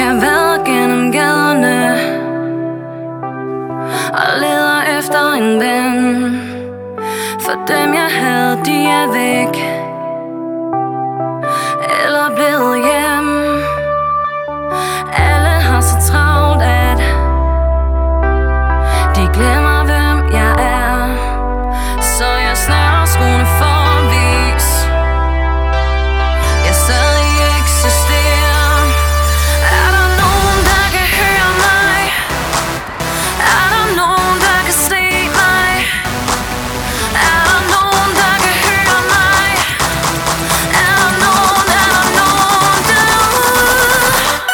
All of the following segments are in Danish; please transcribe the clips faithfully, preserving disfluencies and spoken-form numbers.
jeg været gennem gaderne og leder efter en ven, for dem jeg havde, de er væk eller blevet hjem. Alle har så travlt, at de glemmer, hvem jeg er, så jeg snærer skoene for at vise, jeg stadig eksisterer. Er der nogen, der kan høre mig? Er der nogen, der kan se mig? Er der nogen, der kan høre mig? Er der nogen, er der nogen derude?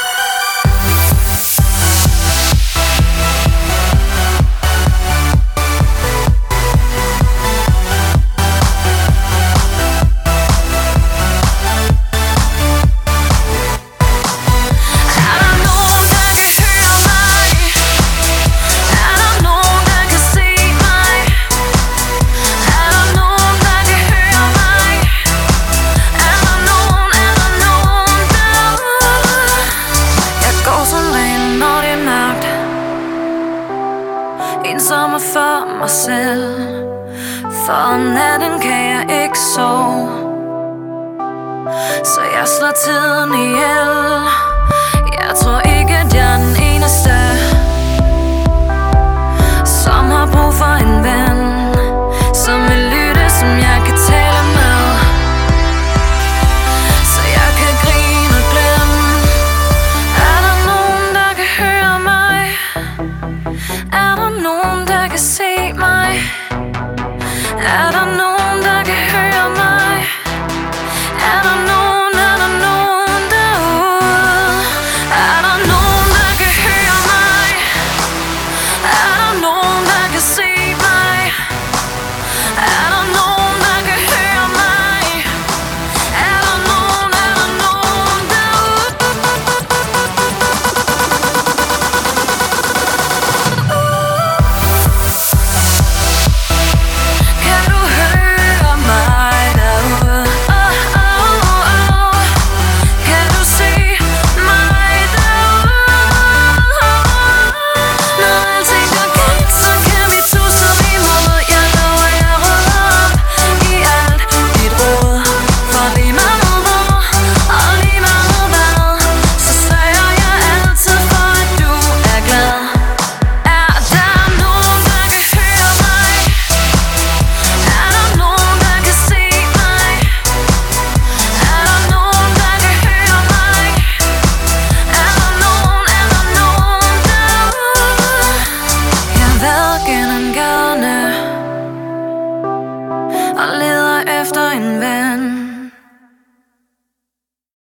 Er der nogen, der kan høre mig? Er der nogen, der kan se mig? Er der nogen, der kan høre mig? Er der nogen, er der nogen derude? Jeg går som regel, når det er mørkt, ensom og for mig selv, for om natten kan jeg ikke sove, så jeg slår tiden ihjel.